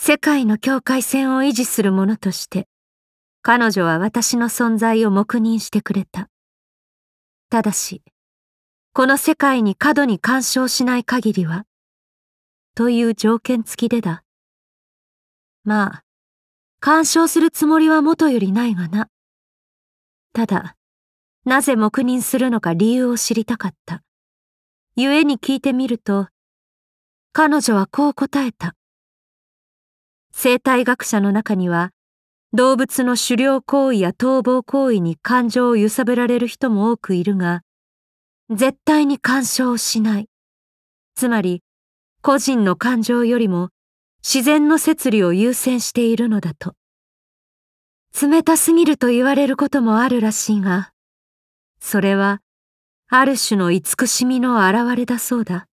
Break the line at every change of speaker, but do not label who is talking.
世界の境界線を維持する者として、彼女は私の存在を黙認してくれた。ただし、この世界に過度に干渉しない限りは、という条件付きでだ。まあ、干渉するつもりはもとよりないがな。ただ、なぜ黙認するのか理由を知りたかった。故に聞いてみると、彼女はこう答えた。生態学者の中には、動物の狩猟行為や逃亡行為に感情を揺さぶられる人も多くいるが、絶対に干渉しない。つまり、個人の感情よりも自然の摂理を優先しているのだと。冷たすぎると言われることもあるらしいが、それは、ある種の慈しみの表れだそうだ。